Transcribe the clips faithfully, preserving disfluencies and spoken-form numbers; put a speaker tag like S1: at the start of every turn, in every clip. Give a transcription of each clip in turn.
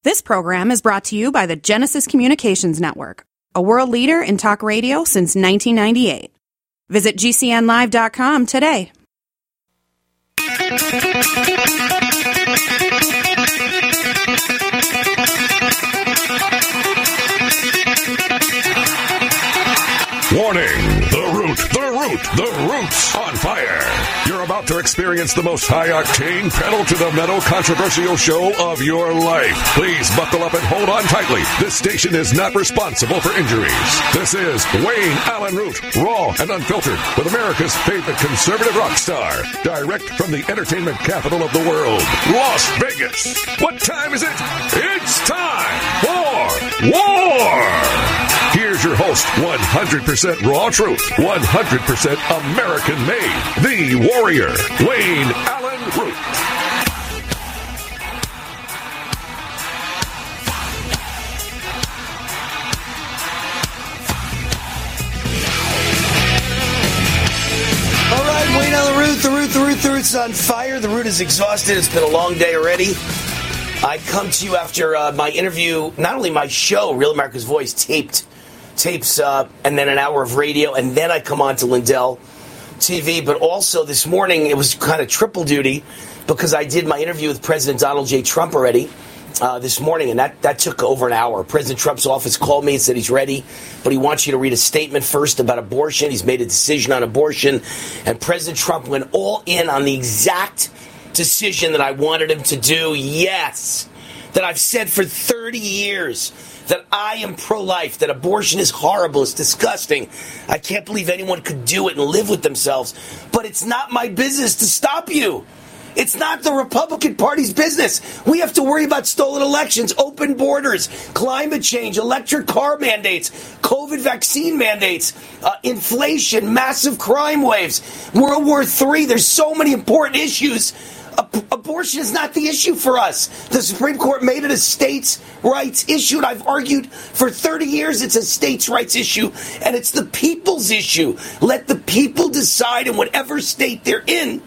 S1: This program is brought to you by the Genesis Communications Network, a world leader in talk radio since nineteen ninety-eight. Visit G C N live dot com today.
S2: Warning! The Root, the Root, the Root's on fire! You're about to experience the most high-octane, pedal-to-the-metal controversial show of your life. Please buckle up and hold on tightly. This station is not responsible for injuries. This is Wayne Allen Root, raw and unfiltered, with America's favorite conservative rock star. Direct from the entertainment capital of the world, Las Vegas. What time is it? It's time for war! Here's your host, one hundred percent raw truth, one hundred percent American-made, the warrior, Wayne Allen Root.
S3: All right, Wayne Allen Root, the Root, the Root, the Root's on fire. The Root is exhausted. It's been a long day already. I come to you after uh, my interview, not only my show, Real America's Voice, taped tapes, uh, and then an hour of radio, and then I come on to Lindell T V. But also this morning, it was kind of triple duty because I did my interview with President Donald J. Trump already uh, this morning, and that, that took over an hour. President Trump's office called me and said he's ready, but he wants you to read a statement first about abortion. He's made a decision on abortion, and President Trump went all in on the exact decision that I wanted him to do. Yes, that I've said for thirty years. That I am pro-life, that abortion is horrible, it's disgusting. I can't believe anyone could do it and live with themselves. But it's not my business to stop you. It's not the Republican Party's business. We have to worry about stolen elections, open borders, climate change, electric car mandates, COVID vaccine mandates, uh, inflation, massive crime waves, World War Three. There's so many important issues. Abortion is not the issue for us. The Supreme Court made it a states' rights issue, and I've argued for thirty years it's a states' rights issue, and it's the people's issue. Let the people decide in whatever state they're in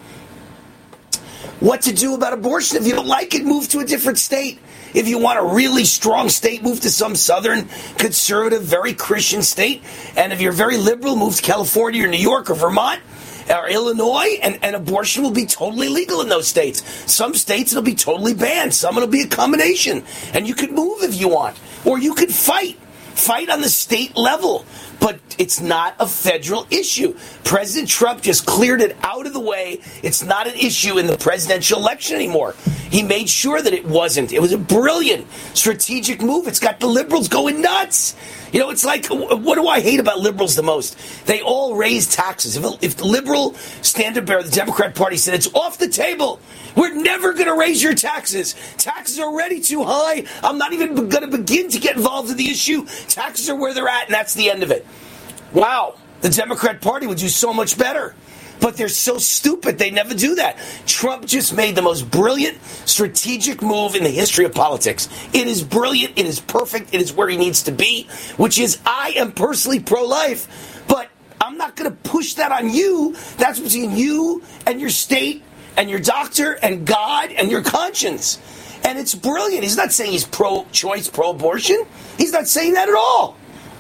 S3: what to do about abortion. If you don't like it, move to a different state. If you want a really strong state, move to some southern, conservative, very Christian state. And if you're very liberal, move to California or New York or Vermont or Illinois, and, and abortion will be totally legal in those states. Some states it'll be totally banned. Some it'll be a combination. And you can move if you want. Or you could fight. Fight on the state level. But it's not a federal issue. President Trump just cleared it out of the way. It's not an issue in the presidential election anymore. He made sure that it wasn't. It was a brilliant strategic move. It's got the liberals going nuts. You know, it's like, what do I hate about liberals the most? They all raise taxes. If, if the liberal standard bearer, the Democrat Party, said it's off the table, we're never going to raise your taxes. Taxes are already too high. I'm not even going to begin to get involved in the issue. Taxes are where they're at, and that's the end of it. Wow, the Democrat Party would do so much better. But they're so stupid, they never do that. Trump just made the most brilliant strategic move in the history of politics. It is brilliant, it is perfect, it is where he needs to be, which is, I am personally pro-life, but I'm not going to push that on you. That's between you and your state and your doctor and God and your conscience. And it's brilliant. He's not saying he's pro-choice, pro-abortion. He's not saying that at all.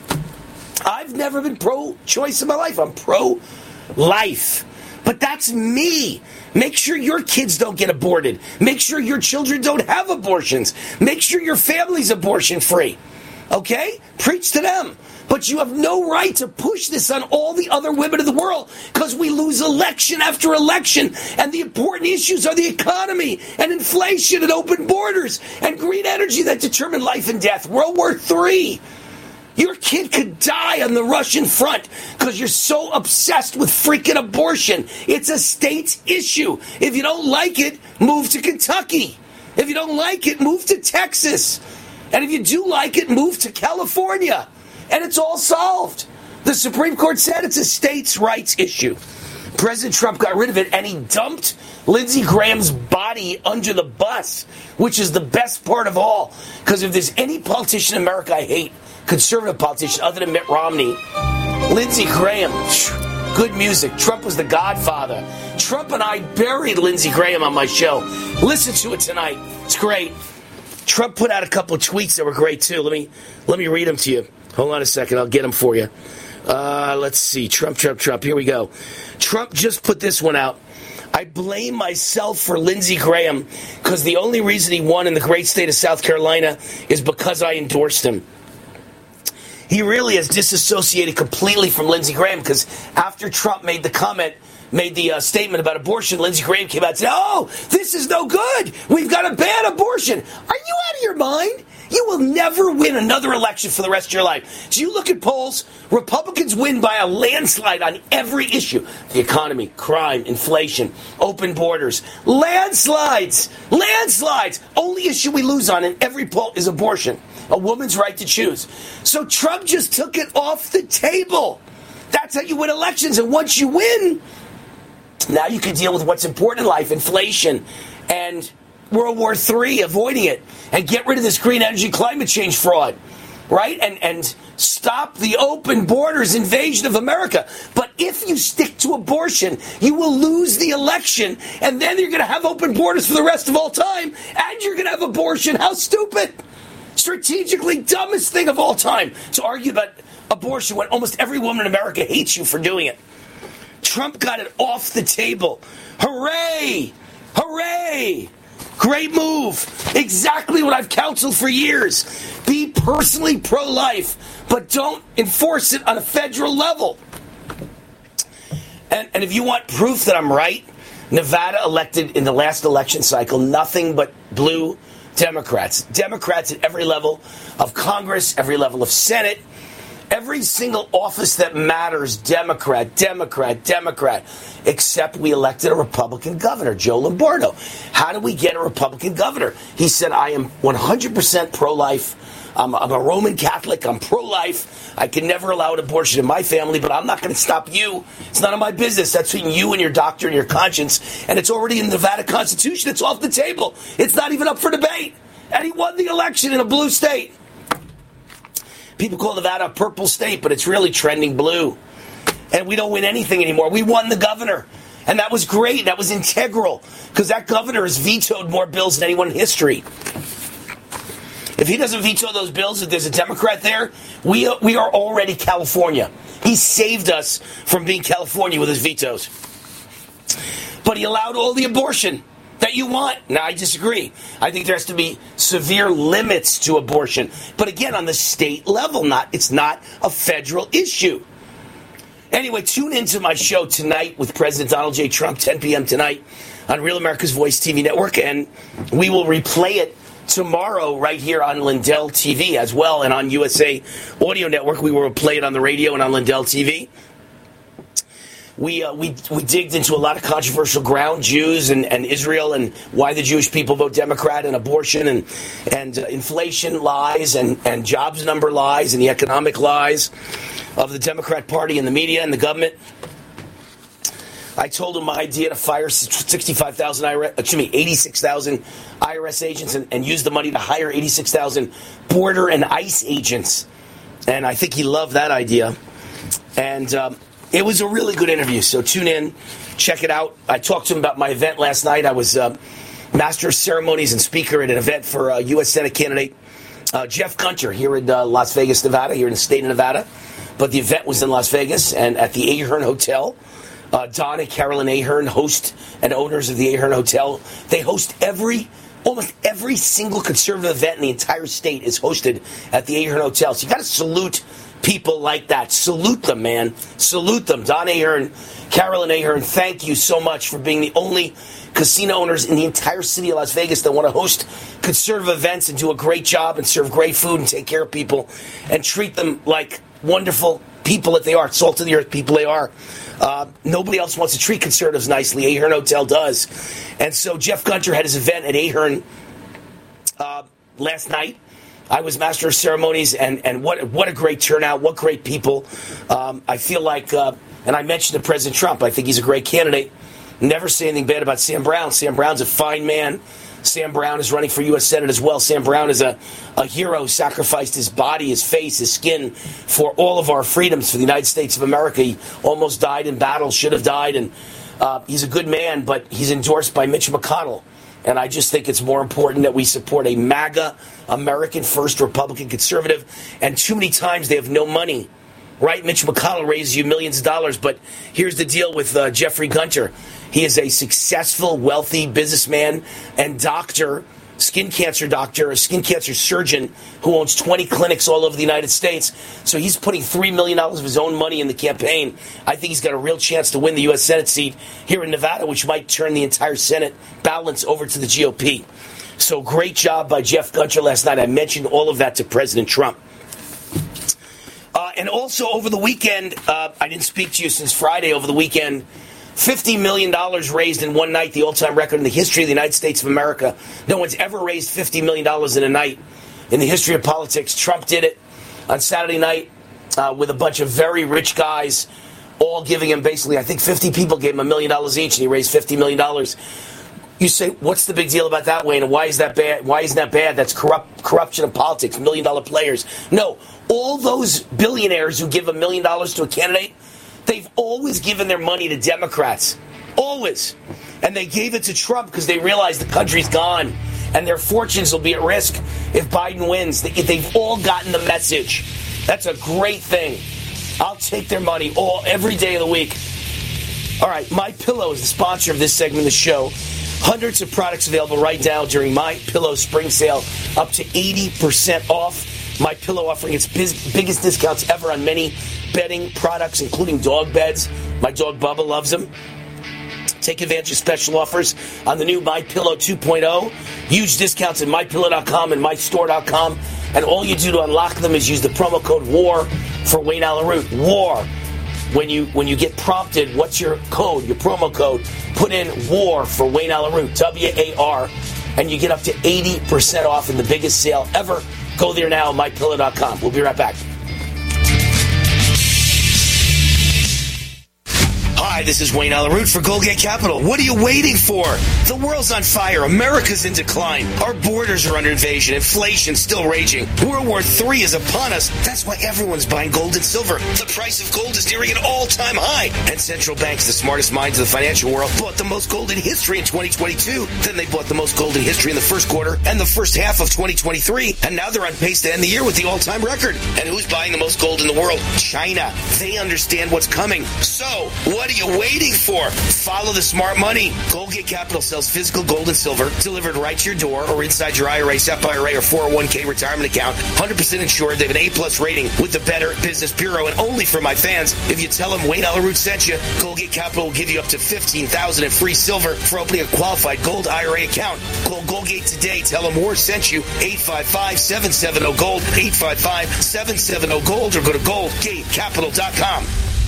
S3: I've never been pro-choice in my life. I'm pro-life. But that's me. Make sure your kids don't get aborted. Make sure your children don't have abortions. Make sure your family's abortion-free. Okay? Preach to them. But you have no right to push this on all the other women of the world because we lose election after election. And the important issues are the economy and inflation and open borders and green energy that determine life and death. World War Three. Your kid could die on the Russian front because you're so obsessed with freaking abortion. It's a state's issue. If you don't like it, move to Kentucky. If you don't like it, move to Texas. And if you do like it, move to California. And it's all solved. The Supreme Court said it's a states' rights issue. President Trump got rid of it, and he dumped Lindsey Graham's body under the bus, which is the best part of all. Because if there's any politician in America I hate, conservative politician other than Mitt Romney, Lindsey Graham, good music. Trump was the godfather. Trump and I buried Lindsey Graham on my show. Listen to it tonight. It's great. Trump put out a couple of tweets that were great, too. Let me let me read them to you. Hold on a second. I'll get them for you. Uh, let's see. Trump, Trump, Trump. Here we go. Trump just put this one out. I blame myself for Lindsey Graham because the only reason he won in the great state of South Carolina is because I endorsed him. He really has disassociated completely from Lindsey Graham because after Trump made the comment, made the uh, statement about abortion, Lindsey Graham came out and said, oh, this is no good. We've got to ban abortion. Are you out of your mind? You will never win another election for the rest of your life. So you look at polls, Republicans win by a landslide on every issue. The economy, crime, inflation, open borders. Landslides! Landslides! Only issue we lose on in every poll is abortion. A woman's right to choose. So Trump just took it off the table. That's how you win elections. And once you win, now you can deal with what's important in life, inflation and World War Three, avoiding it, and get rid of this green energy climate change fraud, right? And and stop the open borders invasion of America. But if you stick to abortion, you will lose the election, and then you're going to have open borders for the rest of all time, and you're going to have abortion. How stupid! Strategically dumbest thing of all time to argue about abortion when almost every woman in America hates you for doing it. Trump got it off the table. Hooray! Hooray! Great move. Exactly what I've counseled for years. Be personally pro-life, but don't enforce it on a federal level. And, and if you want proof that I'm right, Nevada elected in the last election cycle nothing but blue Democrats. Democrats at every level of Congress, every level of Senate, every single office that matters, Democrat, Democrat, Democrat, except we elected a Republican governor, Joe Lombardo. How do we get a Republican governor? He said, I am one hundred percent pro-life. I'm, I'm a Roman Catholic. I'm pro-life. I can never allow an abortion in my family, but I'm not going to stop you. It's none of my business. That's between you and your doctor and your conscience. And it's already in the Nevada Constitution. It's off the table. It's not even up for debate. And he won the election in a blue state. People call Nevada a purple state, but it's really trending blue. And we don't win anything anymore. We won the governor. And that was great. That was integral. Because that governor has vetoed more bills than anyone in history. If he doesn't veto those bills, if there's a Democrat there, we, we are already California. He saved us from being California with his vetoes. But he allowed all the abortion that you want. Now, I disagree. I think there has to be severe limits to abortion. But again, on the state level, not it's not a federal issue. Anyway, tune into my show tonight with President Donald J. Trump, ten p.m. tonight on Real America's Voice T V network. And we will replay it tomorrow right here on Lindell T V as well. And on U S A Audio Network, we will play it on the radio and on Lindell T V. We, uh, we we digged into a lot of controversial ground, Jews and, and Israel, and why the Jewish people vote Democrat, and abortion, and and uh, inflation lies, and, and jobs number lies, and the economic lies of the Democrat Party and the media and the government. I told him my idea to fire sixty-five thousand, I R S, excuse me, eighty-six thousand I R S agents and, and use the money to hire eighty-six thousand border and ICE agents. And I think he loved that idea. And um, it was a really good interview, so tune in, check it out. I talked to him about my event last night. I was uh, master of ceremonies and speaker at an event for uh, U S Senate candidate uh, Jeff Gunter here in uh, Las Vegas, Nevada, here in the state of Nevada. But the event was in Las Vegas and at the Ahern Hotel. Uh, Don and Carolyn Ahern, host and owners of the Ahern Hotel. They host every, almost every single conservative event in the entire state is hosted at the Ahern Hotel. So you got to salute people like that. Salute them, man. Salute them. Don Ahern, Carolyn Ahern, thank you so much for being the only casino owners in the entire city of Las Vegas that want to host conservative events and do a great job and serve great food and take care of people and treat them like wonderful people that they are, salt of the earth people they are. Uh, nobody else wants to treat conservatives nicely. Ahern Hotel does. And so Jeff Gunter had his event at Ahern uh, last night. I was master of ceremonies, and, and what what a great turnout, what great people. Um, I feel like, uh, and I mentioned to President Trump, I think he's a great candidate. Never say anything bad about Sam Brown. Sam Brown's a fine man. Sam Brown is running for U S Senate as well. Sam Brown is a, a hero who sacrificed his body, his face, his skin for all of our freedoms for the United States of America. He almost died in battle, should have died, and uh, he's a good man, but he's endorsed by Mitch McConnell. And I just think it's more important that we support a MAGA, American First Republican conservative. And too many times they have no money. Right? Mitch McConnell raises you millions of dollars. But here's the deal with uh, Jeffrey Gunter. He is a successful, wealthy businessman and doctor, skin cancer doctor, a skin cancer surgeon who owns twenty clinics all over the United States. So he's putting three million dollars of his own money in the campaign. I think he's got a real chance to win the U S Senate seat here in Nevada, which might turn the entire Senate balance over to the G O P. So great job by Jeff Gunter last night. I mentioned all of that to President Trump. Uh, and also over the weekend, uh, I didn't speak to you since Friday. Over the weekend, fifty million dollars raised in one night, the all-time record in the history of the United States of America. No one's ever raised fifty million dollars in a night in the history of politics. Trump did it on Saturday night uh, with a bunch of very rich guys, all giving him basically, I think fifty people gave him a million dollars each, and he raised fifty million dollars. You say, what's the big deal about that, Wayne? And why is that bad? Why isn't that bad? That's corrupt corruption of politics, million-dollar players. No, all those billionaires who give a million dollars to a candidate, they've always given their money to Democrats. Always. And they gave it to Trump because they realized the country's gone and their fortunes will be at risk if Biden wins. They've all gotten the message. That's a great thing. I'll take their money all every day of the week. All right, MyPillow is the sponsor of this segment of the show. Hundreds of products available right now during MyPillow spring sale, up to eighty percent off. MyPillow offering its biz- biggest discounts ever on many bedding products, including dog beds. My dog Bubba loves them. Take advantage of special offers on the new MyPillow two point oh. Huge discounts at my pillow dot com and my store dot com. And all you do to unlock them is use the promo code WAR for Wayne Allyn Root. WAR. When you when you get prompted, what's your code, your promo code? Put in WAR for Wayne Allyn Root, W A R, and you get up to eighty percent off in the biggest sale ever. Go there now, my pillow dot com. We'll be right back. Hi, this is Wayne Allyn Root for Goldgate Capital. What are you waiting for? The world's on fire. America's in decline. Our borders are under invasion. Inflation's still raging. World War Three is upon us. That's why everyone's buying gold and silver. The price of gold is nearing an all-time high. And central banks, the smartest minds of the financial world, bought the most gold in history in twenty twenty-two. Then they bought the most gold in history in the first quarter and the first half of twenty twenty-three. And now they're on pace to end the year with the all-time record. And who's buying the most gold in the world? China. They understand what's coming. So, what are you waiting for? Follow the smart money. Goldgate Capital sells physical gold and silver delivered right to your door or inside your I R A, S E P I R A, or four oh one k retirement account. one hundred percent insured. They have an A-plus rating with the Better Business Bureau. And only for my fans, if you tell them Wayne Allyn Root sent you, Goldgate Capital will give you up to fifteen thousand dollars in free silver for opening a qualified gold I R A account. Call Goldgate today. Tell them War sent you. eight five five, seven seven zero, GOLD. eight five five, seven seven zero, GOLD. Or go to goldgate capital dot com.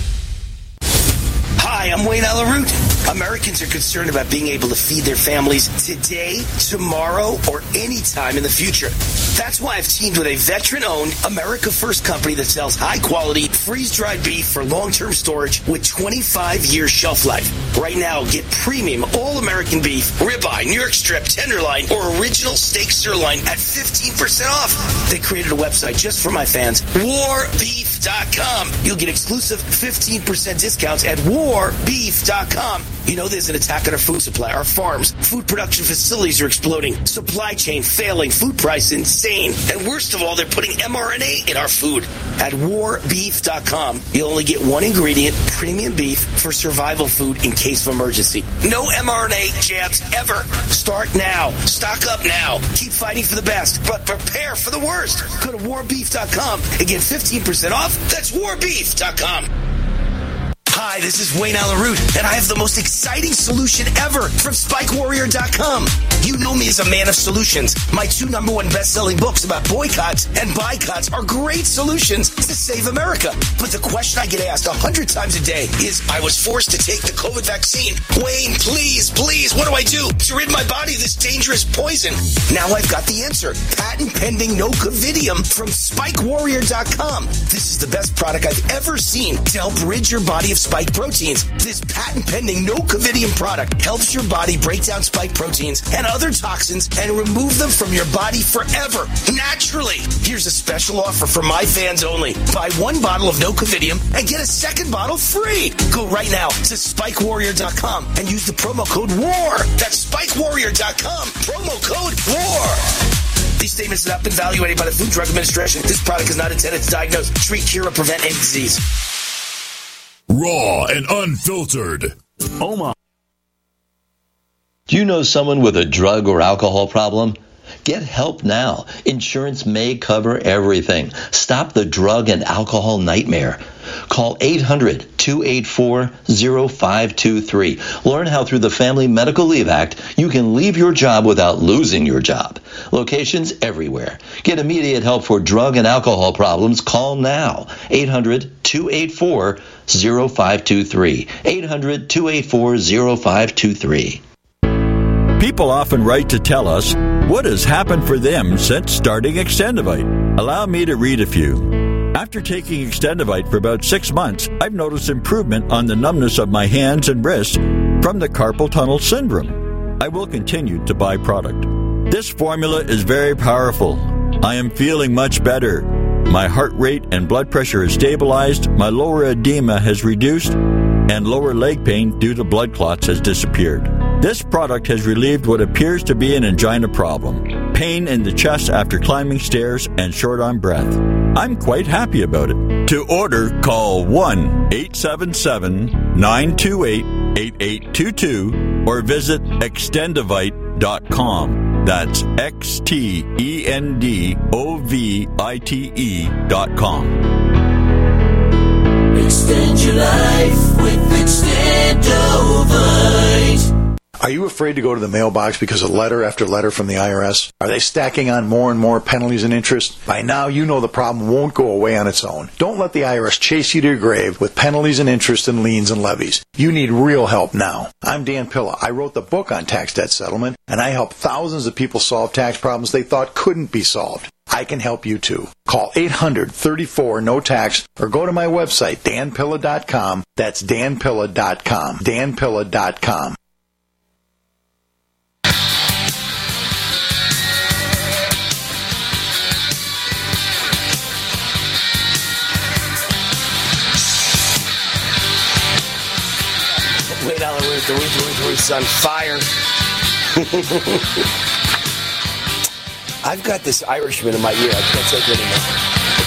S3: Hi, I'm Wayne Allyn Root. Americans are concerned about being able to feed their families today, tomorrow, or any time in the future. That's why I've teamed with a veteran-owned, America First company that sells high-quality, freeze-dried beef for long-term storage with twenty-five year shelf life. Right now, get premium all-American beef, ribeye, New York strip, tenderloin, or original steak sirloin at fifteen percent off. They created a website just for my fans, war beef dot com. You'll get exclusive fifteen percent discounts at war beef dot com. You know there's an attack on our food supply. Our farms, food production facilities are exploding. Supply chain failing. Food price insane. And worst of all, they're putting M R N A in our food. At war beef dot com, you'll only get one ingredient, premium beef, for survival food in case of emergency. No M R N A jabs ever. Start now. Stock up now. Keep fighting for the best, but prepare for the worst. Go to war beef dot com and get fifteen percent off. That's war beef dot com. Hi, this is Wayne Allyn Root, and I have the most exciting solution ever from spike warrior dot com. You know me as a man of solutions. My two number one best-selling books about boycotts and boycotts are great solutions to save America. But the question I get asked a hundred times a day is, I was forced to take the COVID vaccine. Wayne, please, please, what do I do to rid my body of this dangerous poison? Now I've got the answer. Patent-pending Nocovidium from spike warrior dot com. This is the best product I've ever seen to help rid your body of spike proteins. This patent-pending Nocovidium product helps your body break down spike proteins and other toxins and remove them from your body forever, naturally. Here's a special offer for my fans only. Buy one bottle of Nocovidium and get a second bottle free. Go right now to spike warrior dot com and use the promo code WAR. That's spike warrior dot com, promo code WAR. These statements have not been evaluated by the Food and Drug Administration. This product is not intended to diagnose, treat, cure, or prevent any disease.
S2: Raw and unfiltered.
S4: Omaha.
S5: Do you know someone with a drug or alcohol problem? Get help now. Insurance may cover everything. Stop the drug and alcohol nightmare. Call eight hundred, two eight four, zero five two three. Learn how through the Family Medical Leave Act you can leave your job without losing your job. Locations everywhere. Get immediate help for drug and alcohol problems. Call now. eight hundred, two eight four, zero five two three. eight hundred, two eight four, zero five two three.
S4: People often write to tell us what has happened for them since starting Extendivite. Allow me to read a few. After taking Extendivite for about six months, I've noticed improvement on the numbness of my hands and wrists from the carpal tunnel syndrome. I will continue to buy product. This formula is very powerful. I am feeling much better. My heart rate and blood pressure has stabilized, my lower edema has reduced, and lower leg pain due to blood clots has disappeared. This product has relieved what appears to be an angina problem, pain in the chest after climbing stairs, and short on breath. I'm quite happy about it. To order, call one eight seven seven, nine two eight, eight eight two two or visit extendivite dot com. That's X T E N D O V I T E dot com.
S6: Extend your life with Extendovite.
S7: Are you afraid to go to the mailbox because of letter after letter from the I R S? Are they stacking on more and more penalties and interest? By now, you know the problem won't go away on its own. Don't let the I R S chase you to your grave with penalties and interest and liens and levies. You need real help now. I'm Dan Pilla. I wrote the book on tax debt settlement, and I help thousands of people solve tax problems they thought couldn't be solved. I can help you too. Call eight hundred, thirty-four, no tax or go to my website, dan pilla dot com. That's dan pilla dot com. dan pilla dot com.
S3: Wait, Alan, Ruth, the Ruth, Ruth, Ruth's on fire. I've got this Irishman in my ear. I can't take it anymore.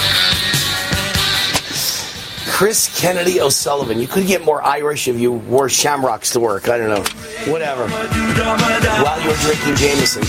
S3: Chris Kennedy O'Sullivan. You could get more Irish if you wore shamrocks to work. I don't know. Whatever. While you were drinking Jameson.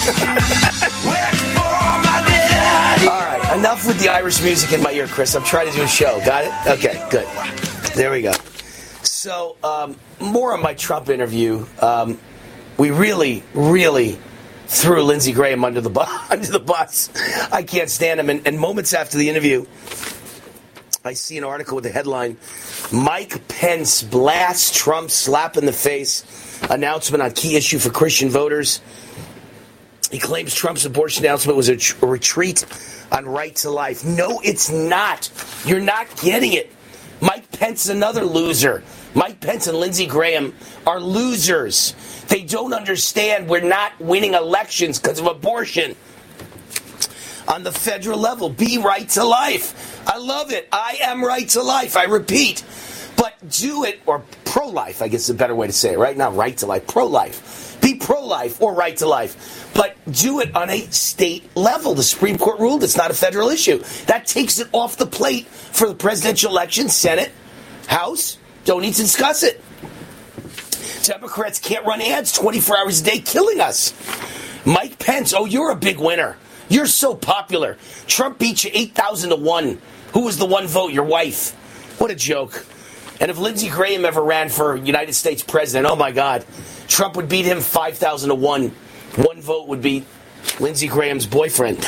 S3: All right. Enough with the Irish music in my ear, Chris. I'm trying to do a show. Got it? Okay, good. There we go. So, um, more on my Trump interview. Um, we really, really threw Lindsey Graham under the, bu- under the bus. I can't stand him. And, and moments after the interview, I see an article with the headline, Mike Pence blasts Trump slap in the face, announcement on key issue for Christian voters. He claims Trump's abortion announcement was a, tr- a retreat on right to life. No, it's not. You're not getting it. Mike Pence is another loser. Mike Pence and Lindsey Graham are losers. They don't understand we're not winning elections because of abortion. On the federal level, be right to life. I love it. I am right to life. I repeat. But do it, or pro-life, I guess is a better way to say it, right? Not right to life, pro-life. Be pro-life or right to life. But do it on a state level. The Supreme Court ruled it's not a federal issue. That takes it off the plate for the presidential election, Senate, House. Don't need to discuss it. Democrats can't run ads twenty-four hours a day, killing us. Mike Pence, oh, you're a big winner. You're so popular. Trump beat you eight thousand to one. Who was the one vote? Your wife. What a joke. And if Lindsey Graham ever ran for United States president, oh, my God, Trump would beat him five thousand to one. One vote would beat Lindsey Graham's boyfriend.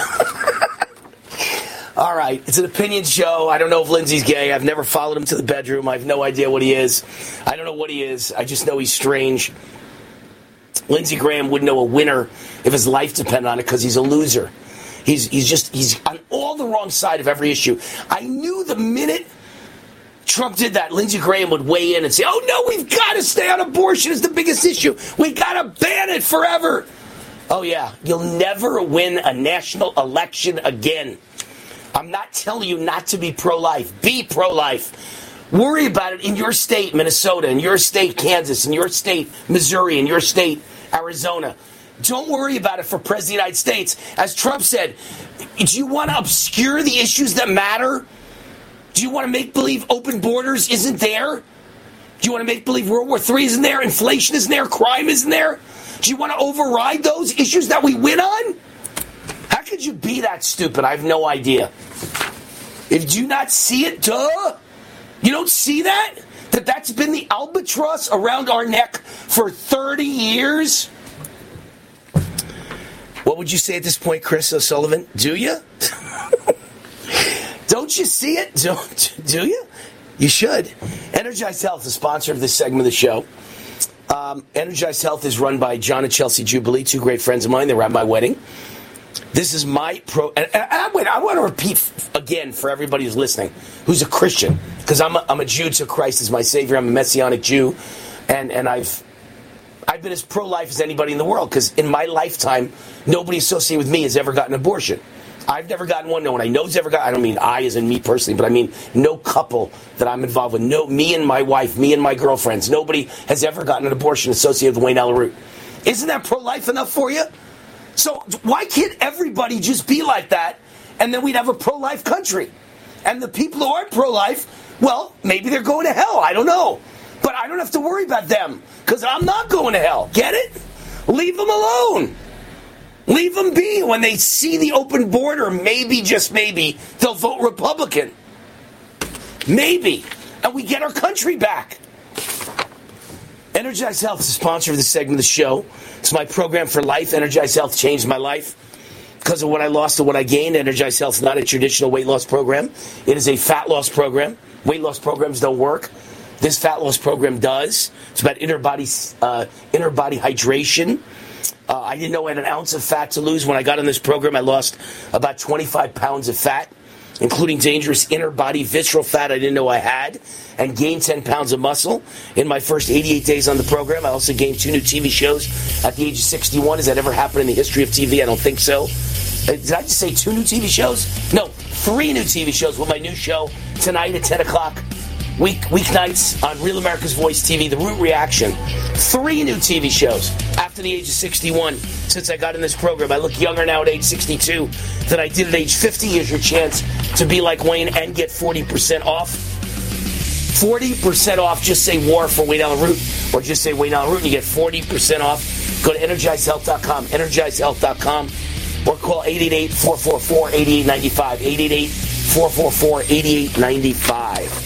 S3: All right, it's an opinion show. I don't know if Lindsey's gay. I've never followed him to the bedroom. I have no idea what he is. I don't know what he is. I just know he's strange. Lindsey Graham wouldn't know a winner if his life depended on it because he's a loser. He's he's just he's on all the wrong side of every issue. I knew the minute Trump did that, Lindsey Graham would weigh in and say, oh, no, we've got to stay on abortion. It's the biggest issue. We got to ban it forever. Oh, yeah. You'll never win a national election again. I'm not telling you not to be pro-life. Be pro-life. Worry about it in your state, Minnesota, in your state, Kansas, in your state, Missouri, in your state, Arizona. Don't worry about it for President of the United States. As Trump said, do you want to obscure the issues that matter? Do you want to make believe open borders isn't there? Do you want to make believe World War Three isn't there? Inflation isn't there? Crime isn't there? Do you want to override those issues that we win on? How could you be that stupid? I have no idea. If you not see it, duh. You don't see that? That that's been the albatross around our neck for thirty years? What would you say at this point, Chris O'Sullivan? Do you? Don't you see it? Don't, do you? You should. Energized Health, the sponsor of this segment of the show. Um, Energized Health is run by John and Chelsea Jubilee, two great friends of mine. They were at my wedding. This is my pro. And, and I, wait, I want to repeat again for everybody who's listening, who's a Christian, because I'm a, I'm a Jew, so Christ is my Savior. I'm a Messianic Jew, and and I've I've been as pro-life as anybody in the world, because in my lifetime, nobody associated with me has ever gotten an abortion. I've never gotten one. No one I know's ever got. I don't mean I as in me personally, but I mean no couple that I'm involved with. No, me and my wife, me and my girlfriends. Nobody has ever gotten an abortion associated with Wayne Allyn Root. Isn't that pro-life enough for you? So why can't everybody just be like that, and then we'd have a pro-life country? And the people who aren't pro-life, well, maybe they're going to hell. I don't know. But I don't have to worry about them, because I'm not going to hell. Get it? Leave them alone. Leave them be. When they see the open border, maybe, just maybe, they'll vote Republican. Maybe. And we get our country back. Energized Health is the sponsor of this segment of the show. It's my program for life. Energized Health changed my life because of what I lost and what I gained. Energized Health is not a traditional weight loss program. It is a fat loss program. Weight loss programs don't work. This fat loss program does. It's about inner body, uh, inner body hydration. Uh, I didn't know I had an ounce of fat to lose. When I got on this program, I lost about twenty-five pounds of fat, including dangerous inner body visceral fat I didn't know I had, and gained ten pounds of muscle in my first eighty-eight days on the program. I also gained two new T V shows at the age of sixty-one. Has that ever happened in the history of T V? I don't think so. Uh, did I just say two new T V shows? No, three new T V shows with my new show tonight at ten o'clock. Week weeknights on Real America's Voice T V, The Root Reaction. Three new T V shows after the age of sixty-one since I got in this program. I look younger now at age sixty-two than I did at age fifty. Here's your chance to be like Wayne and get forty percent off. forty percent off. Just say war for Wayne Allyn Root, or just say Wayne Allyn Root and you get forty percent off. Go to energized health dot com, energized health dot com, or call eight eight eight, four four four, eight eight nine five, eight eight eight, four four four, eight eight nine five.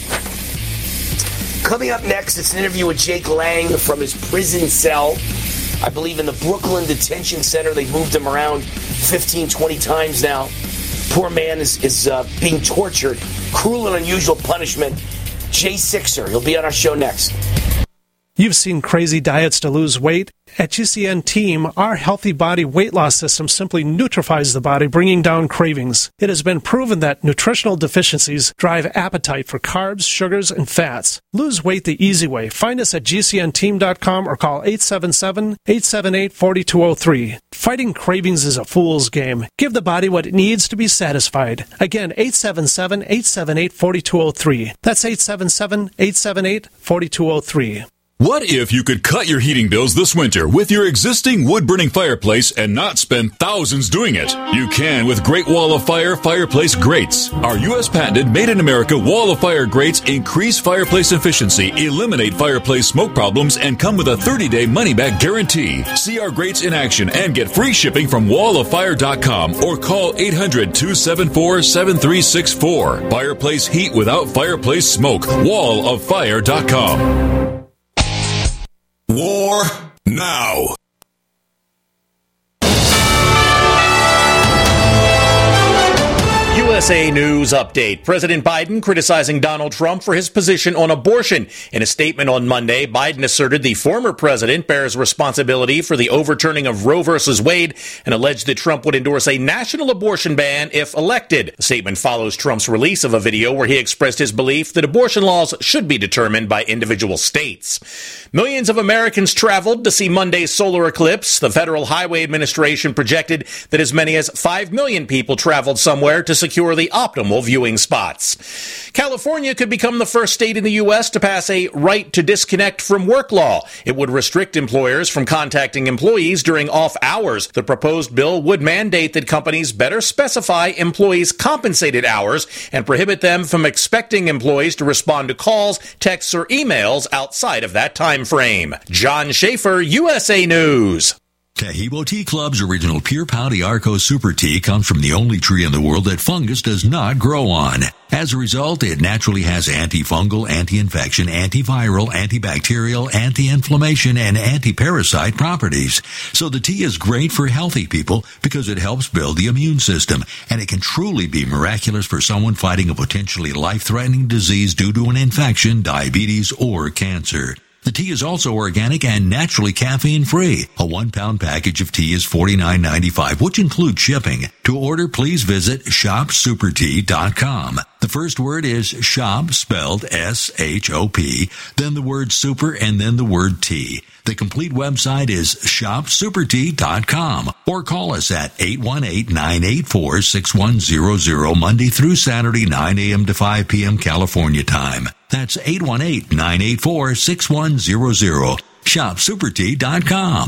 S3: Coming up next, it's an interview with Jake Lang from his prison cell. I believe in the Brooklyn Detention Center. They moved him around fifteen, twenty times now. Poor man is, is uh, being tortured. Cruel and unusual punishment. Jay Sixer. He'll be on our show next.
S8: You've seen crazy diets to lose weight. At G C N Team, our healthy body weight loss system simply neutralizes the body, bringing down cravings. It has been proven that nutritional deficiencies drive appetite for carbs, sugars, and fats. Lose weight the easy way. Find us at G C N team dot com or call eight seven seven, eight seven eight, four two zero three. Fighting cravings is a fool's game. Give the body what it needs to be satisfied. Again, eight seven seven, eight seven eight, four two zero three. That's eight seven seven, eight seven eight, four two zero three.
S9: What if you could cut your heating bills this winter with your existing wood-burning fireplace and not spend thousands doing it? You can with Great Wall of Fire fireplace grates. Our U S patented made-in-America Wall of Fire grates increase fireplace efficiency, eliminate fireplace smoke problems, and come with a thirty-day money-back guarantee. See our grates in action and get free shipping from wall of fire dot com or call eight hundred, two seven four, seven three six four. Fireplace heat without fireplace smoke. wall of fire dot com.
S2: War now.
S8: U S
S10: S A News Update. President Biden criticizing Donald Trump for his position on abortion. In a statement on Monday, Biden asserted the former president bears responsibility for the overturning of Roe versus Wade and alleged that Trump would endorse a national abortion ban if elected. The statement follows Trump's release of a video where he expressed his belief that abortion laws should be determined by individual states. Millions of Americans traveled to see Monday's solar eclipse. The Federal Highway Administration projected that as many as five million people traveled somewhere to secure the optimal viewing spots. California could become the first state in the U S to pass a right to disconnect from work law. It would restrict employers from contacting employees during off hours. The proposed bill would mandate that companies better specify employees' compensated hours and prohibit them from expecting employees to respond to calls, texts, or emails outside of that time frame. John Schaefer, U S A News.
S11: Tahibo Tea Club's original Pure Pau D'Arco Super Tea comes from the only tree in the world that fungus does not grow on. As a result, it naturally has antifungal, anti-infection, antiviral, antibacterial, anti-inflammation, and anti-parasite properties. So the tea is great for healthy people because it helps build the immune system, and it can truly be miraculous for someone fighting a potentially life-threatening disease due to an infection, diabetes, or cancer. The tea is also organic and naturally caffeine-free. A one-pound package of tea is forty-nine ninety-five, which includes shipping. To order, please visit shop super tea dot com. The first word is shop, spelled S H O P, then the word super, and then the word tea. The complete website is shop super tea dot com, or call us at eight one eight, nine eight four, six one zero zero Monday through Saturday, nine a.m. to five p.m. California time. That's eight one eight, nine eight four, six one zero zero. shop super tea dot com.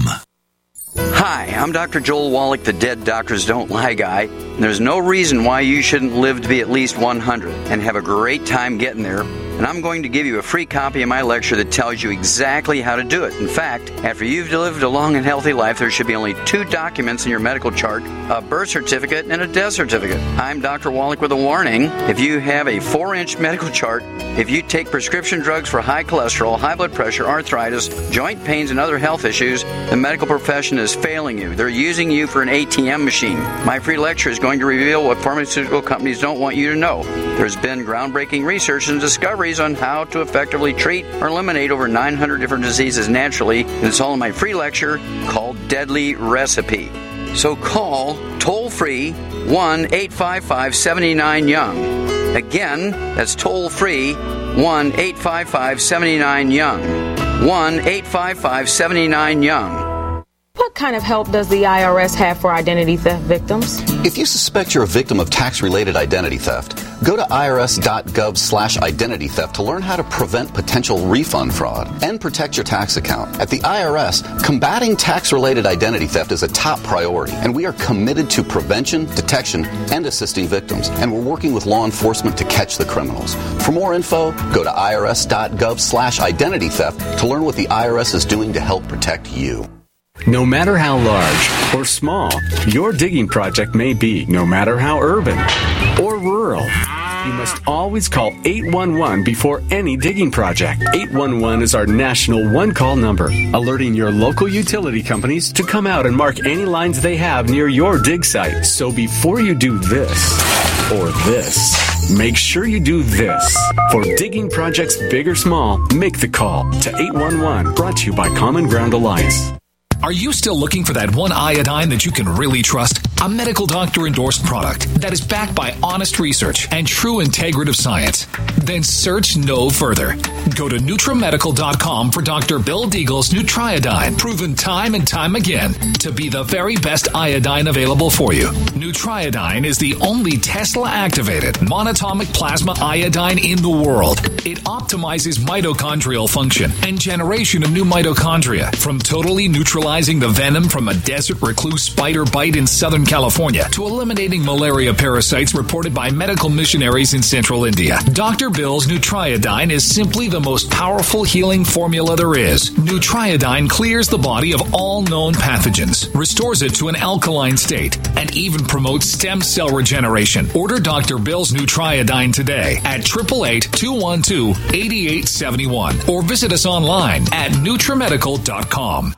S12: Hi, I'm Doctor Joel Wallach, the Dead Doctors Don't Lie guy. And there's no reason why you shouldn't live to be at least one hundred and have a great time getting there. And I'm going to give you a free copy of my lecture that tells you exactly how to do it. In fact, after you've lived a long and healthy life, there should be only two documents in your medical chart, a birth certificate and a death certificate. I'm Doctor Wallach with a warning. If you have a four-inch medical chart, if you take prescription drugs for high cholesterol, high blood pressure, arthritis, joint pains, and other health issues, the medical profession is failing you. They're using you for an A T M machine. My free lecture is going to reveal what pharmaceutical companies don't want you to know. There's been groundbreaking research and discoveries on how to effectively treat or eliminate over nine hundred different diseases naturally, and it's all in my free lecture called Deadly Recipe. So call toll-free one eight five five, seven nine, young. Again, that's toll-free one eight five five, seven nine, young. one eight five five, seven nine, young.
S13: What kind of help does the I R S have for identity theft victims?
S14: If you suspect you're a victim of tax-related identity theft, go to I R S dot gov slash identity theft to learn how to prevent potential refund fraud and protect your tax account. At the I R S, combating tax-related identity theft is a top priority, and we are committed to prevention, detection, and assisting victims. And we're working with law enforcement to catch the criminals. For more info, go to I R S dot gov slash identity theft to learn what the I R S is doing to help protect you.
S15: No matter how large or small your digging project may be, no matter how urban or rural, you must always call eight one one before any digging project. eight one one is our national one-call number, alerting your local utility companies to come out and mark any lines they have near your dig site. So before you do this or this, make sure you do this. For digging projects big or small, make the call to eight one one, brought to you by Common Ground Alliance.
S16: Are you still looking for that one iodine that you can really trust? A medical doctor endorsed product that is backed by honest research and true integrative science? Then search no further. Go to NutriMedical dot com for Doctor Bill Deagle's Nutriodine, proven time and time again to be the very best iodine available for you. Nutriodine is the only Tesla-activated monatomic plasma iodine in the world. It optimizes mitochondrial function and generation of new mitochondria, from totally neutralizing the venom from a desert recluse spider bite in Southern California to eliminating malaria parasites reported by medical missionaries in central India. Doctor Bill's Nutriodine is simply the most powerful healing formula there is. Nutriodine clears the body of all known pathogens, restores it to an alkaline state, and even promotes stem cell regeneration. Order Doctor Bill's Nutriodine today at eight eight eight, two one two, eight eight seven one or visit us online at NutriMedical dot com.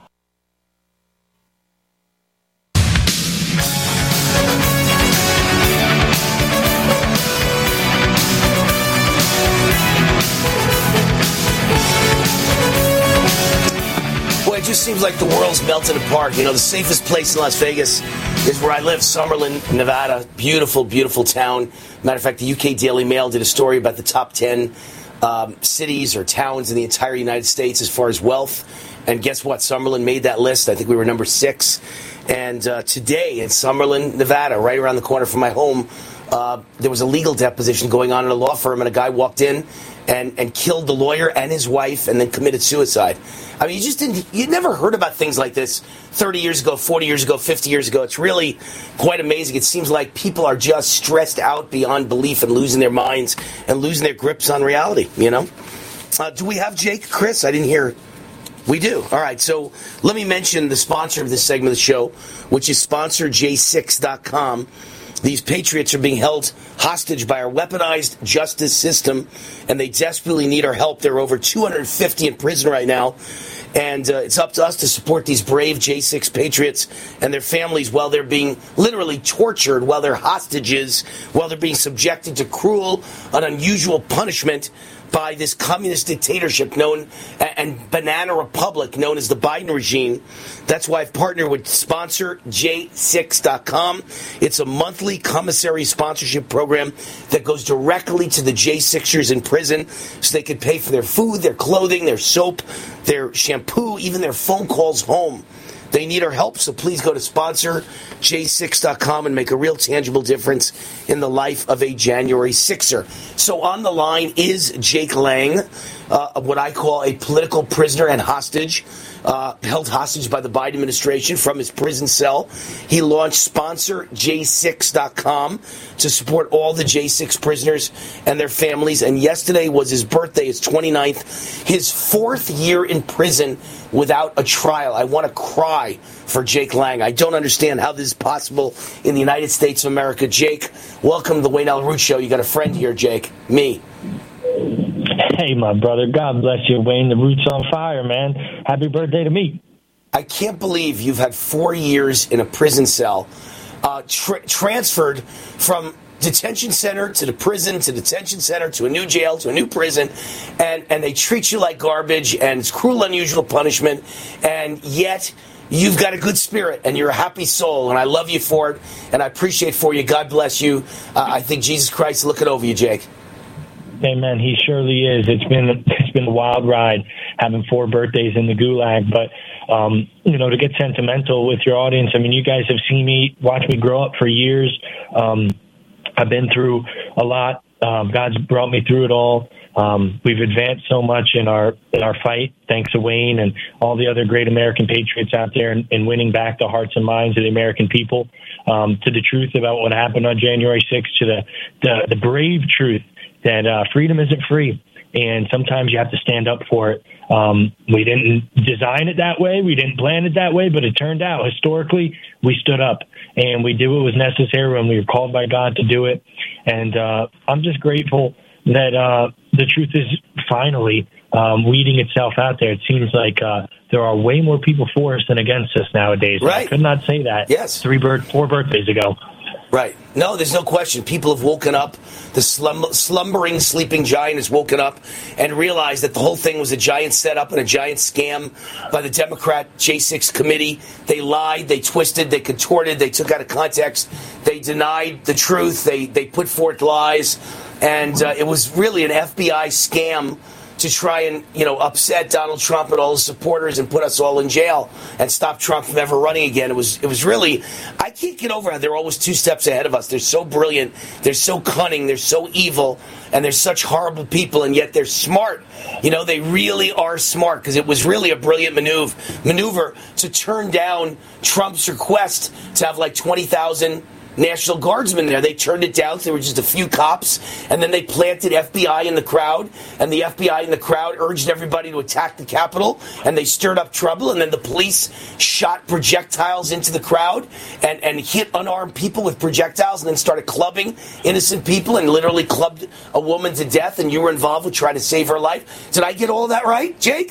S3: seems like the world's melting apart. You know, the safest place in Las Vegas is where I live, Summerlin, Nevada. Beautiful, beautiful town. Matter of fact, the U K Daily Mail did a story about the top ten um, cities or towns in the entire United States as far as wealth. And guess what? Summerlin made that list. I think we were number six. And uh, today in Summerlin, Nevada, right around the corner from my home, uh, there was a legal deposition going on in a law firm, and a guy walked in and, and killed the lawyer and his wife and then committed suicide. I mean, you just didn't, you never heard about things like this thirty years ago, forty years ago, fifty years ago. It's really quite amazing. It seems like people are just stressed out beyond belief and losing their minds and losing their grips on reality, you know? Uh, do we have Jake, Chris? I didn't hear. We do. All right. So let me mention the sponsor of this segment of the show, which is sponsor J six dot com. These patriots are being held hostage by our weaponized justice system, and they desperately need our help. There are over two hundred fifty in prison right now, and uh, it's up to us to support these brave J six patriots and their families while they're being literally tortured, while they're hostages, while they're being subjected to cruel and unusual punishment by this communist dictatorship known and banana republic known as the Biden regime. That's why I've partnered with sponsor J six dot com. It's a monthly commissary sponsorship program that goes directly to the J sixers in prison so they can pay for their food, their clothing, their soap, their shampoo, even their phone calls home. They need our help, so please go to sponsor J six dot com and make a real tangible difference in the life of a January sixer. So on the line is Jake Lang, uh, what I call a political prisoner and hostage, uh, held hostage by the Biden administration from his prison cell. He launched sponsor J six dot com to support all the J six prisoners and their families. And yesterday was his birthday, his twenty-ninth, his fourth year in prison without a trial. I want to cry for Jake Lang. I don't understand how this is possible in the United States of America. Jake, welcome to the Wayne Allyn Root Show. You got a friend here, Jake. Me.
S17: Hey, my brother. God bless you, Wayne. The Root's on fire, man. Happy birthday to me.
S3: I can't believe you've had four years in a prison cell, uh, tra- transferred from detention center to the prison to detention center to a new jail to a new prison, and, and they treat you like garbage, and it's cruel, unusual punishment, and yet you've got a good spirit and you're a happy soul, and I love you for it, and I appreciate for you. God bless you. Uh, I think Jesus Christ is looking over you, Jake.
S17: Amen. He surely is. It's been it's been a wild ride having four birthdays in the gulag, but um, you know, to get sentimental with your audience, I mean, you guys have seen me, watch me grow up for years. Um, I've been through a lot. Um, God's brought me through it all. Um, we've advanced so much in our in our fight, thanks to Wayne and all the other great American patriots out there, in, in winning back the hearts and minds of the American people, um, to the truth about what happened on January sixth, to the the, the brave truth that uh, freedom isn't free, and sometimes you have to stand up for it. Um, we didn't design it that way. We didn't plan it that way, but it turned out historically we stood up and we did what was necessary when we were called by God to do it. And uh, I'm just grateful that uh, the truth is finally um, weeding itself out there. It seems like uh, there are way more people for us than against us nowadays.
S3: Right.
S17: I could not say that
S3: yes.
S17: three bird, four birthdays ago.
S3: Right. No, there's no question. People have woken up. The slum- slumbering, sleeping giant has woken up and realized that the whole thing was a giant setup and a giant scam by the Democrat J six committee. They lied, they twisted, they contorted, they took out of context, they denied the truth, they, they put forth lies, and uh, it was really an F B I scam to try and, you know, upset Donald Trump and all his supporters and put us all in jail and stop Trump from ever running again. It was, it was really, I can't get over how they're always two steps ahead of us. They're so brilliant, they're so cunning, they're so evil, and they're such horrible people, and yet they're smart. You know, they really are smart, because it was really a brilliant maneuver, maneuver to turn down Trump's request to have like twenty thousand National Guardsmen there. They turned it down, so there were just a few cops, and then they planted F B I in the crowd, and the F B I in the crowd urged everybody to attack the Capitol, and they stirred up trouble, and then the police shot projectiles into the crowd and, and hit unarmed people with projectiles, and then started clubbing innocent people and literally clubbed a woman to death, and you were involved with trying to save her life. Did I get all that right, Jake?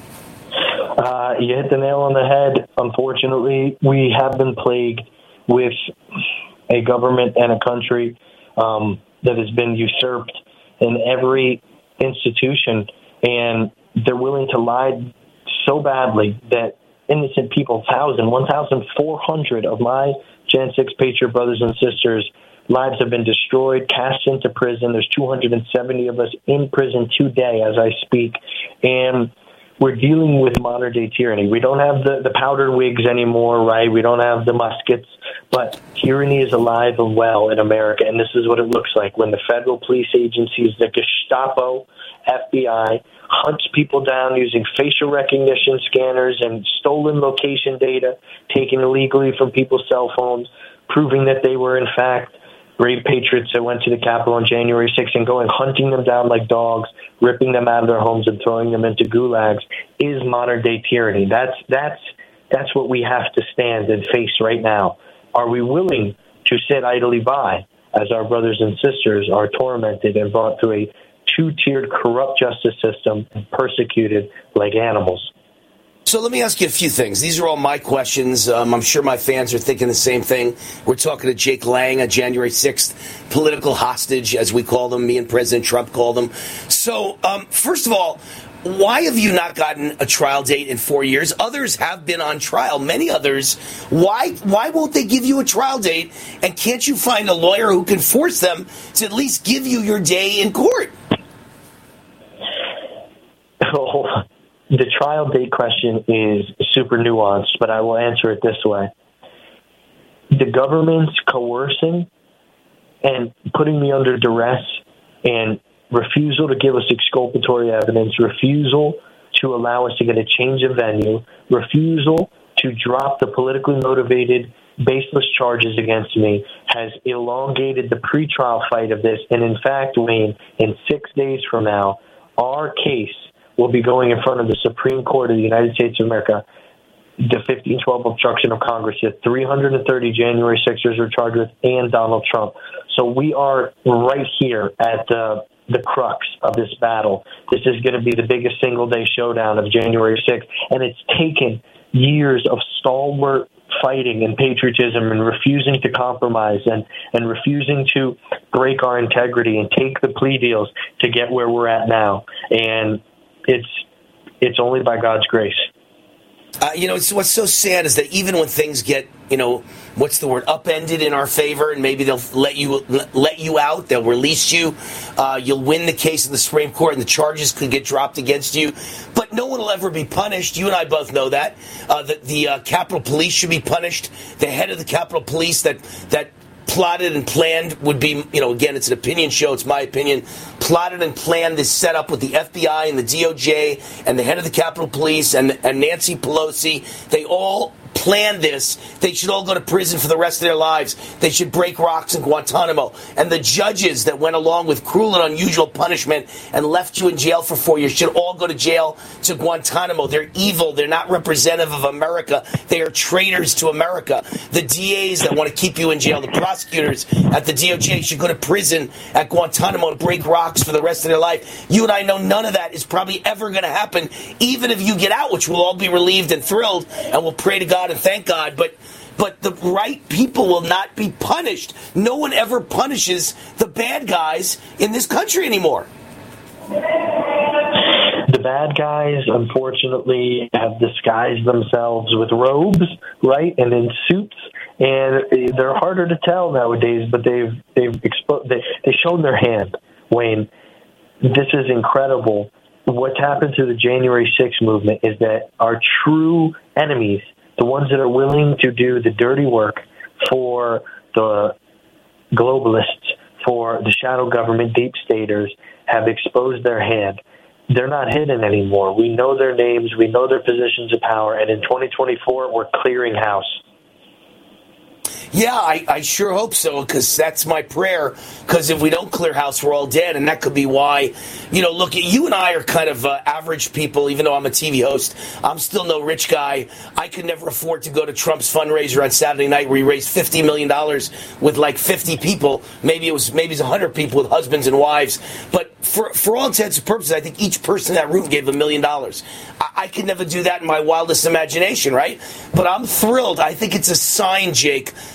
S17: Uh, you hit the nail on the head. Unfortunately, we have been plagued with a government and a country um, that has been usurped in every institution, and they're willing to lie so badly that innocent people, thousand, one thousand four hundred of my Gen six Patriot brothers and sisters' lives have been destroyed, cast into prison. There's two hundred seventy of us in prison today as I speak. And we're dealing with modern-day tyranny. We don't have the, the powdered wigs anymore, right? We don't have the muskets. But tyranny is alive and well in America, and this is what it looks like when the federal police agencies, the Gestapo, F B I, hunts people down using facial recognition scanners and stolen location data taken illegally from people's cell phones, proving that they were, in fact, brave patriots that went to the Capitol on January sixth and going hunting them down like dogs, ripping them out of their homes and throwing them into gulags, is modern-day tyranny. That's that's that's what we have to stand and face right now. Are we willing to sit idly by as our brothers and sisters are tormented and brought through a two-tiered corrupt justice system and persecuted like animals?
S3: So let me ask you a few things. These are all my questions. Um, I'm sure my fans are thinking the same thing. We're talking to Jake Lang, a January sixth political hostage, as we call them. Me and President Trump called them. So, um, first of all, why have you not gotten a trial date in four years? Others have been on trial, many others. Why why won't they give you a trial date? And can't you find a lawyer who can force them to at least give you your day in court?
S17: Oh, the trial date question is super nuanced, but I will answer it this way. The government's coercing and putting me under duress and refusal to give us exculpatory evidence, refusal to allow us to get a change of venue, refusal to drop the politically motivated, baseless charges against me has elongated the pretrial fight of this. And in fact, Wayne, in six days from now, our case will be going in front of the Supreme Court of the United States of America. The fifteen twelve obstruction of Congress, yet three hundred thirty January sixers are charged with, and Donald Trump. So we are right here at the the crux of this battle. This is going to be the biggest single-day showdown of January sixth, and it's taken years of stalwart fighting and patriotism and refusing to compromise and, and refusing to break our integrity and take the plea deals to get where we're at now. And it's it's only by God's grace.
S3: Uh, you know, it's, what's so sad is that even when things get, you know, what's the word, upended in our favor, and maybe they'll let you let you out, they'll release you, uh, you'll win the case in the Supreme Court, and the charges could get dropped against you, but no one will ever be punished. You and I both know that. Uh, that the uh, Capitol Police should be punished. The head of the Capitol Police that that plotted and planned would be, you know, again, it's an opinion show, it's my opinion, plotted and planned this setup with the F B I and the D O J and the head of the Capitol Police and, and Nancy Pelosi. They all planned this. They should all go to prison for the rest of their lives. They should break rocks in Guantanamo. And the judges that went along with cruel and unusual punishment and left you in jail for four years should all go to jail to Guantanamo. They're evil. They're not representative of America. They are traitors to America. The D As that want to keep you in jail, the prosecutors at the D O J should go to prison at Guantanamo to break rocks for the rest of their life. You and I know none of that is probably ever going to happen, even if you get out, which we'll all be relieved and thrilled, and we'll pray to God and thank God, but but the right people will not be punished. No one ever punishes the bad guys in this country anymore.
S17: The bad guys, unfortunately, have disguised themselves with robes, right, and in suits, and they're harder to tell nowadays, but they've they've expo- they, they've shown their hand, Wayne. This is incredible. What's happened to the January sixth movement is that our true enemies, the ones that are willing to do the dirty work for the globalists, for the shadow government deep staters, have exposed their hand. They're not hidden anymore. We know their names. We know their positions of power. And in twenty twenty-four, we're clearing house.
S3: Yeah, I, I sure hope so, because that's my prayer, because if we don't clear house, we're all dead, and that could be why, you know, look, you and I are kind of uh, average people, even though I'm a T V host. I'm still no rich guy. I could never afford to go to Trump's fundraiser on Saturday night where he raised fifty million dollars with like fifty people. Maybe it was maybe it's one hundred people with husbands and wives. But for for all intents and purposes, I think each person in that room gave a million dollars. I, I could never do that in my wildest imagination, right? But I'm thrilled. I think it's a sign, Jake,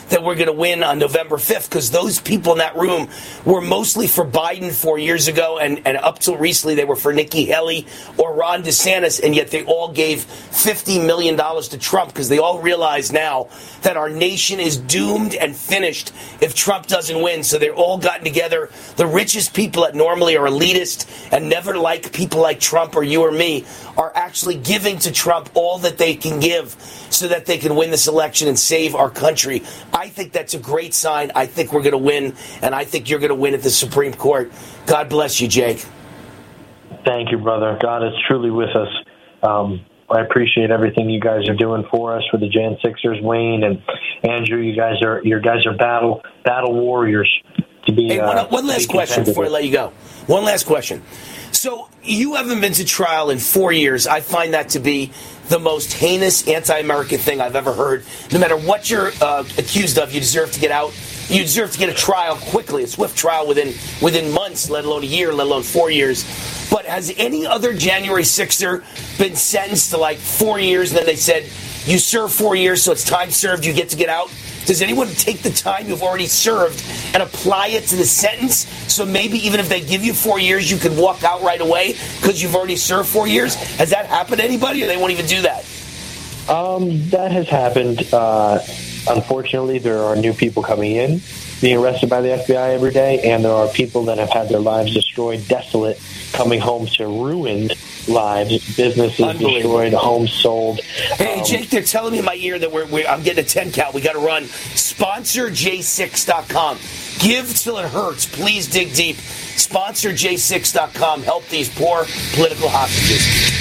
S3: that we're going to win on November fifth, because those people in that room were mostly for Biden four years ago, and, and up till recently they were for Nikki Haley or Ron DeSantis, and yet they all gave fifty million dollars to Trump because they all realize now that our nation is doomed and finished if Trump doesn't win. So they're all gotten together. The richest people that normally are elitist and never like people like Trump or you or me are actually giving to Trump all that they can give so that they can win this election and save our country. I think that's a great sign. I think we're going to win, and I think you're going to win at the Supreme Court. God bless you, Jake.
S17: Thank you, brother. God is truly with us. Um, I appreciate everything you guys are doing for us, for the Jan Sixers, Wayne and Andrew. You guys are you guys are battle battle warriors. To be.
S3: Hey, one,
S17: uh,
S3: one last question before I let you go. One last question. So you haven't been to trial in four years. I find that to be the most heinous anti-American thing I've ever heard. No matter what you're uh, accused of, you deserve to get out. You deserve to get a trial quickly, a swift trial within within months, let alone a year, let alone four years. But has any other January sixer been sentenced to like four years and then they said, you serve four years, so it's time served, you get to get out? Does anyone take the time you've already served and apply it to the sentence? So maybe even if they give you four years, you could walk out right away because you've already served four years? Has that happened to anybody, or they won't even do that?
S17: Um, that has happened. Uh, unfortunately, there are new people coming in, being arrested by the F B I every day, and there are people that have had their lives destroyed, desolate, coming home to ruined lives, businesses destroyed, homes sold.
S3: Hey,
S17: um,
S3: Jake, they're telling me in my ear that we're, we're I'm getting a ten count. We got to run. Sponsor J six dot com. Give till it hurts. Please dig deep. Sponsor J six dot com. Help these poor political hostages.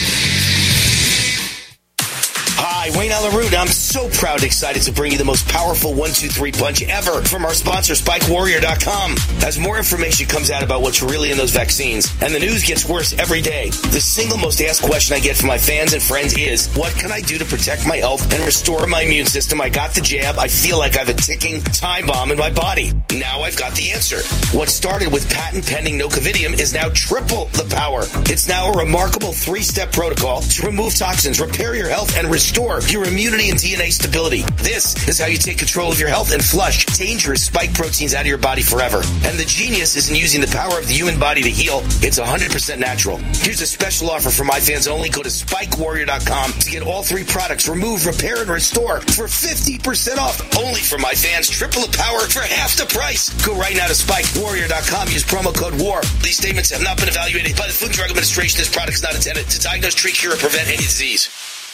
S3: Hi, Wayne Allyn Root. I'm so proud and excited to bring you the most powerful one two three punch ever from our sponsor, Spike Warrior dot com. As more information comes out about what's really in those vaccines, and the news gets worse every day, the single most asked question I get from my fans and friends is, what can I do to protect my health and restore my immune system? I got the jab. I feel like I have a ticking time bomb in my body. Now I've got the answer. What started with patent-pending Nocovidium is now triple the power. It's now a remarkable three-step protocol to remove toxins, repair your health, and restore your immunity and D N A stability. This is how you take control of your health and flush dangerous spike proteins out of your body forever. And the genius is in using the power of the human body to heal. It's one hundred percent natural. Here's a special offer for my fans only. Go to Spike Warrior dot com to get all three products, remove, repair, and restore for fifty percent off. Only for my fans. Triple the power for half the price. Go right now to Spike Warrior dot com. Use promo code WAR. These statements have not been evaluated by the Food and Drug Administration. This product is not intended to diagnose, treat, cure, or prevent any disease.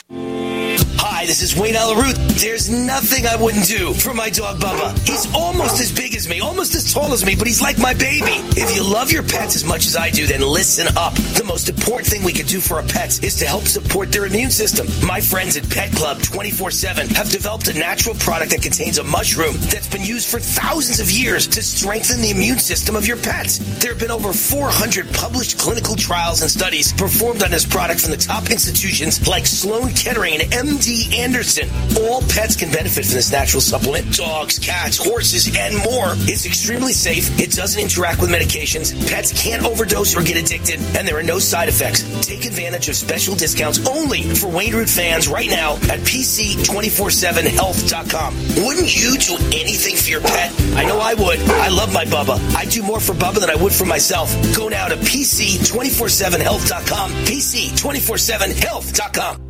S3: Hi, this is Wayne Allyn Root. There's nothing I wouldn't do for my dog Bubba. He's almost as big as me, almost as tall as me, but he's like my baby. If you love your pets as much as I do, then listen up. The most important thing we can do for our pets is to help support their immune system. My friends at Pet Club twenty-four seven have developed a natural product that contains a mushroom that's been used for thousands of years to strengthen the immune system of your pets. There have been over four hundred published clinical trials and studies performed on this product from the top institutions like Sloan Kettering and M D Anderson. All pets can benefit from this natural supplement. Dogs, cats, horses, and more. It's extremely safe. It doesn't interact with medications. Pets can't overdose or get addicted, and there are no side effects. Take advantage of special discounts only for Wayne Root fans right now at P C two forty-seven health dot com. Wouldn't you do anything for your pet? I know I would. I love my Bubba. I do more for Bubba than I would for myself. Go now to P C two forty-seven health dot com. P C two forty-seven health dot com.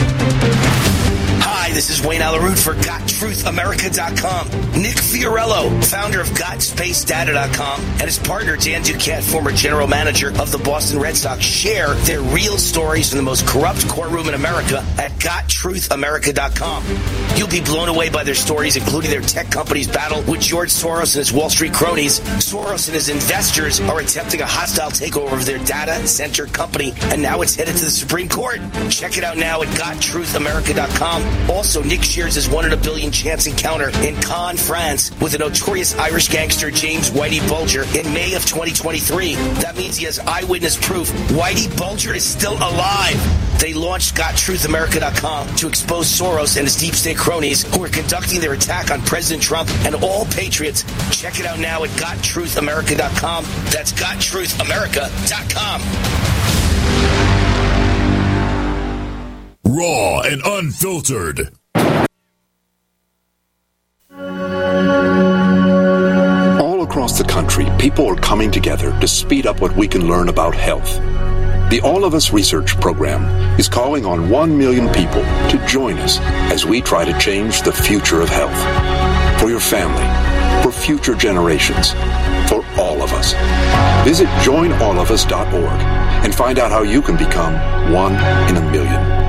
S3: Hi, this is Wayne Allyn Root for Got Truth America dot com. Nick Fiorello, founder of Got Space Data dot com, and his partner Dan Duquette, former general manager of the Boston Red Sox, share their real stories from the most corrupt courtroom in America at Got Truth America dot com. You'll be blown away by their stories, including their tech company's battle with George Soros and his Wall Street cronies. Soros and his investors are attempting a hostile takeover of their data center company, and now it's headed to the Supreme Court. Check it out now at Got Truth America dot com. Also, Nick shares his one in a billion chance encounter in Cannes, France, with the notorious Irish gangster James Whitey Bulger in May of twenty twenty-three. That means he has eyewitness proof Whitey Bulger is still alive. They launched Got Truth America dot com to expose Soros and his deep state cronies who are conducting their attack on President Trump and all patriots. Check it out now at Got Truth America dot com. That's Got Truth America dot com.
S9: Raw and unfiltered.
S18: country, people are coming together to speed up what we can learn about health. The All of Us Research Program is calling on one million people to join us as we try to change the future of health. For your family, for future generations, for all of us. Visit join all of us dot org and find out how you can become one in a million.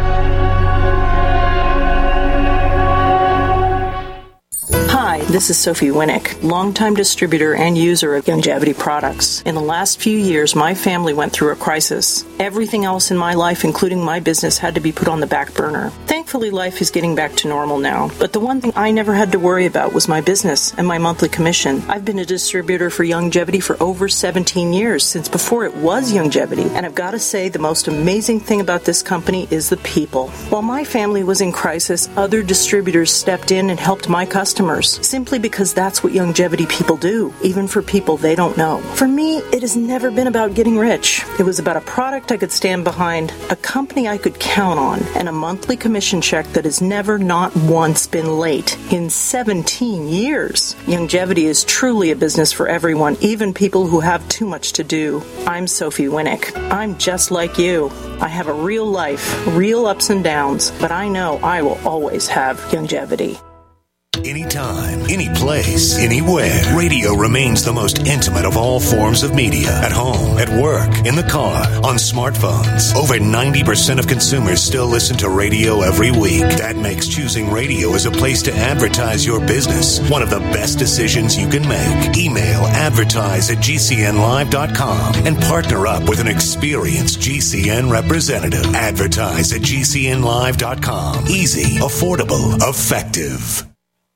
S19: Hi, this is Sophie Winnick, longtime distributor and user of Youngevity products. In the last few years, my family went through a crisis. Everything else in my life, including my business, had to be put on the back burner. Thankfully, life is getting back to normal now. But the one thing I never had to worry about was my business and my monthly commission. I've been a distributor for Youngevity for over seventeen years, since before it was Youngevity. And I've got to say, the most amazing thing about this company is the people. While my family was in crisis, other distributors stepped in and helped my customers, simply because that's what Youngevity people do, even for people they don't know. For me, it has never been about getting rich. It was about a product I could stand behind, a company I could count on, and a monthly commission check that has never, not once, been late in seventeen years. Youngevity is truly a business for everyone, even people who have too much to do. I'm Sophie Winnick. I'm just like you. I have a real life, real ups and downs, but I know I will always have Youngevity.
S20: Anytime, any place, anywhere. Radio remains the most intimate of all forms of media. At home, at work, in the car, on smartphones. Over ninety percent of consumers still listen to radio every week. That makes choosing radio as a place to advertise your business one of the best decisions you can make. Email advertise at G C N live dot com and partner up with an experienced G C N representative. Advertise at G C N live dot com. Easy, affordable, effective.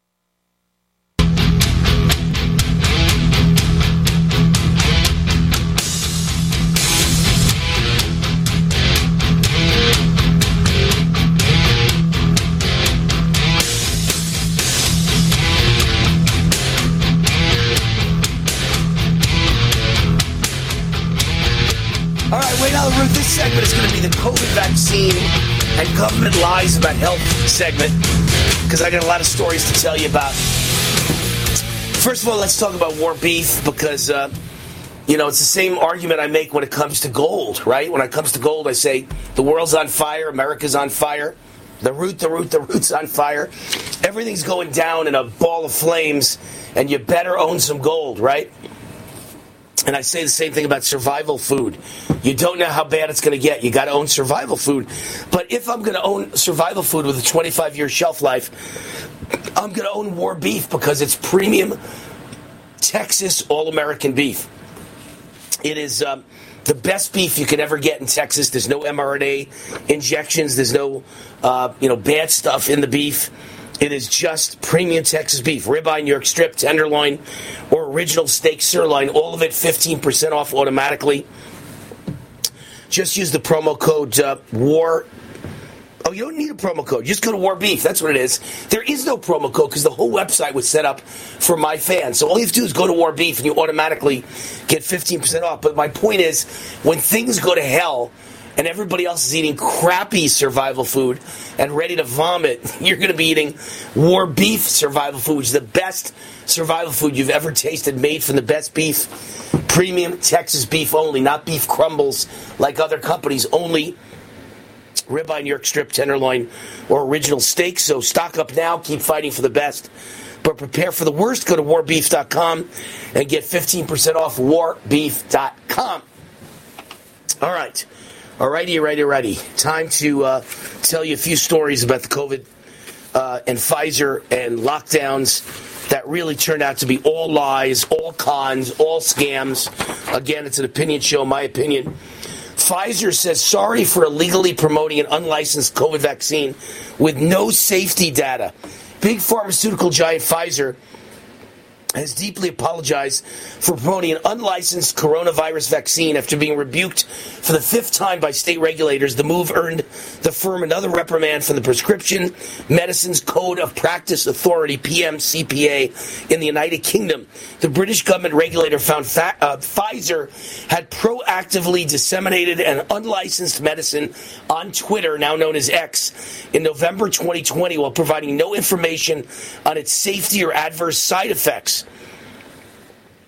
S3: Ruth, this segment is going to be the COVID vaccine and government lies about health segment, because I got a lot of stories to tell you about. First of all, let's talk about war beef, because, uh, you know, it's the same argument I make when it comes to gold, right? When it comes to gold, I say the world's on fire, America's on fire, the root, the root, the root's on fire. Everything's going down in a ball of flames, and you better own some gold, right? And I say the same thing about survival food. You don't know how bad it's going to get. You got to own survival food. But if I'm going to own survival food with a twenty-five year shelf life, I'm going to own war beef, because it's premium Texas all-American beef. It is um, the best beef you can ever get in Texas. There's no M R N A injections. There's no uh, you know bad stuff in the beef. It is just premium Texas beef. Ribeye, New York strip, tenderloin, or original steak sirloin. All of it fifteen percent off automatically. Just use the promo code uh, WAR. Oh, you don't need a promo code. Just go to War Beef. That's what it is. There is no promo code because the whole website was set up for my fans. So all you have to do is go to War Beef and you automatically get fifteen percent off. But my point is, when things go to hell and everybody else is eating crappy survival food and ready to vomit, you're going to be eating War Beef survival food, which is the best survival food you've ever tasted, made from the best beef. Premium Texas beef only, not beef crumbles like other companies, only ribeye, New York strip, tenderloin, or original steak. So stock up now, keep fighting for the best, but prepare for the worst. Go to war beef dot com and get fifteen percent off war beef dot com. All right. All righty, righty, righty. Time to uh, tell you a few stories about the COVID uh, and Pfizer and lockdowns that really turned out to be all lies, all cons, all scams. Again, it's an opinion show, my opinion. Pfizer says sorry for illegally promoting an unlicensed COVID vaccine with no safety data. Big pharmaceutical giant Pfizer has deeply apologized for promoting an unlicensed coronavirus vaccine after being rebuked for the fifth time by state regulators. The move earned the firm another reprimand from the Prescription Medicines Code of Practice Authority, P M C P A, in the United Kingdom. The British government regulator found fa- uh, Pfizer had proactively disseminated an unlicensed medicine on Twitter, now known as X, in November twenty twenty, while providing no information on its safety or adverse side effects.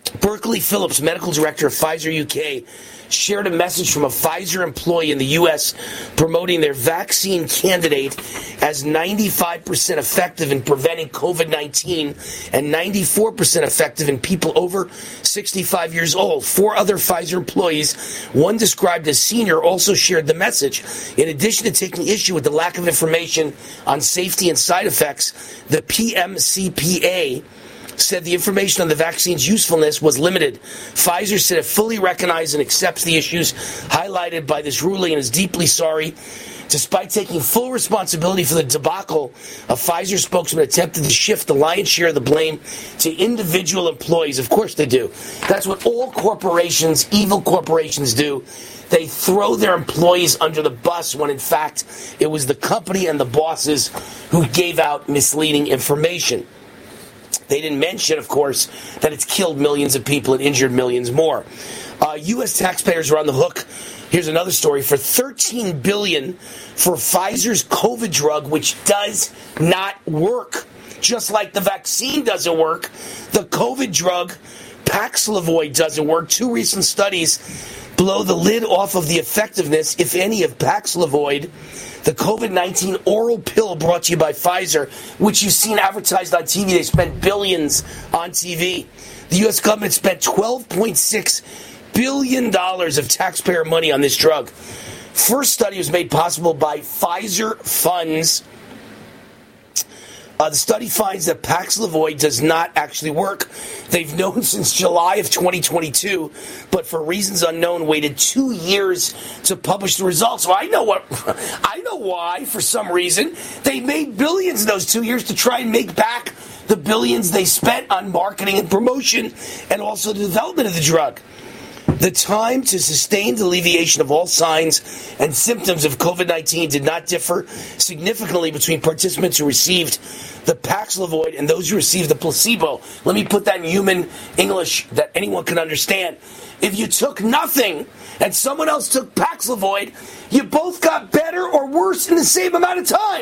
S3: Berkeley Phillips, medical director of Pfizer U K, shared a message from a Pfizer employee in the U S promoting their vaccine candidate as ninety-five percent effective in preventing covid nineteen and ninety-four percent effective in people over sixty-five years old. Four other Pfizer employees, one described as senior, also shared the message. In addition to taking issue with the lack of information on safety and side effects, the P M C P A said the information on the vaccine's usefulness was limited. Pfizer said it fully recognizes and accepts the issues highlighted by this ruling and is deeply sorry. Despite taking full responsibility for the debacle, a Pfizer spokesman attempted to shift the lion's share of the blame to individual employees. Of course they do. That's what all corporations, evil corporations, do. They throw their employees under the bus when, in fact, it was the company and the bosses who gave out misleading information. They didn't mention, of course, that it's killed millions of people and injured millions more. Uh, U S taxpayers are on the hook. Here's another story for thirteen billion dollars for Pfizer's COVID drug, which does not work. Just like the vaccine doesn't work, the COVID drug Paxlovid doesn't work. Two recent studies blow the lid off of the effectiveness, if any, of Paxlovid, the covid nineteen oral pill brought to you by Pfizer, which you've seen advertised on T V. They spent billions on T V. The U S government spent twelve point six billion dollars of taxpayer money on this drug. First study was made possible by Pfizer funds. Uh, the study finds that Paxlovid does not actually work. They've known since July of twenty twenty-two, but for reasons unknown, waited two years to publish the results. So I know what, I know why. For some reason, they made billions in those two years to try and make back the billions they spent on marketing and promotion, and also the development of the drug. The time to sustained alleviation of all signs and symptoms of covid nineteen did not differ significantly between participants who received the Paxlovid and those who received the placebo. Let me put that in human English that anyone can understand. If you took nothing and someone else took Paxlovid, you both got better or worse in the same amount of time.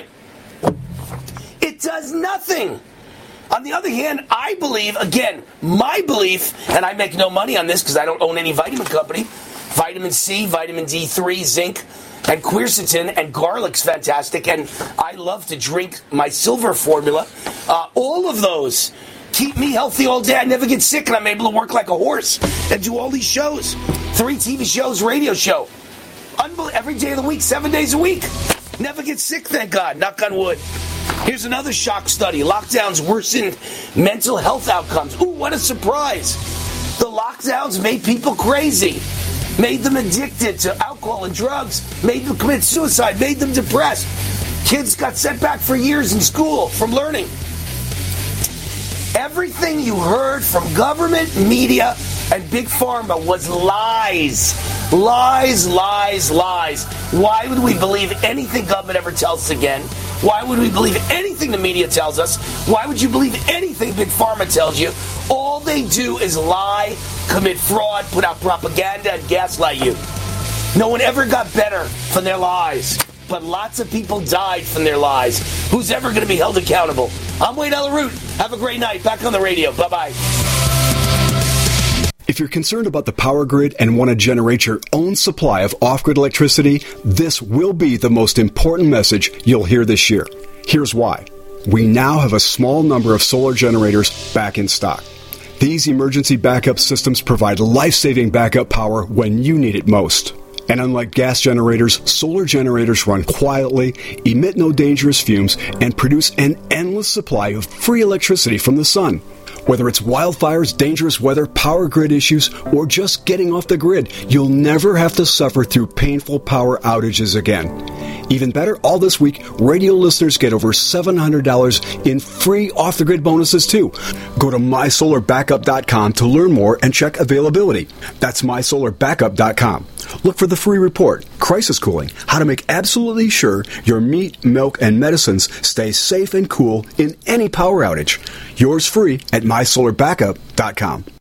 S3: It does nothing. On the other hand, I believe, again, my belief, and I make no money on this because I don't own any vitamin company, vitamin C, vitamin D three, zinc, and quercetin, and garlic's fantastic, and I love to drink my silver formula. Uh, all of those keep me healthy all day. I never get sick, and I'm able to work like a horse and do all these shows. Three T V shows, radio show. Unbel- every day of the week, seven days a week. Never get sick, thank God. Knock on wood. Here's another shock study. Lockdowns worsened mental health outcomes. Ooh, what a surprise. The lockdowns made people crazy, made them addicted to alcohol and drugs, made them commit suicide, made them depressed. Kids got sent back for years in school from learning. Everything you heard from government, media, and Big Pharma was lies. Lies, lies, lies. Why would we believe anything government ever tells us again? Why would we believe anything the media tells us? Why would you believe anything Big Pharma tells you? All they do is lie, commit fraud, put out propaganda, and gaslight you. No one ever got better from their lies, but lots of people died from their lies. Who's ever going to be held accountable? I'm Wade Elleroot. Have a great night. Back on the radio. Bye-bye.
S21: If you're concerned about the power grid and want to generate your own supply of off-grid electricity, this will be the most important message you'll hear this year. Here's why. We now have a small number of solar generators back in stock. These emergency backup systems provide life-saving backup power when you need it most. And unlike gas generators, solar generators run quietly, emit no dangerous fumes, and produce an endless supply of free electricity from the sun. Whether it's wildfires, dangerous weather, power grid issues, or just getting off the grid, you'll never have to suffer through painful power outages again. Even better, all this week, radio listeners get over seven hundred dollars in free off-the-grid bonuses, too. Go to my solar backup dot com to learn more and check availability. That's my solar backup dot com. Look for the free report, Crisis Cooling, how to make absolutely sure your meat, milk, and medicines stay safe and cool in any power outage. Yours free at my solar backup dot com.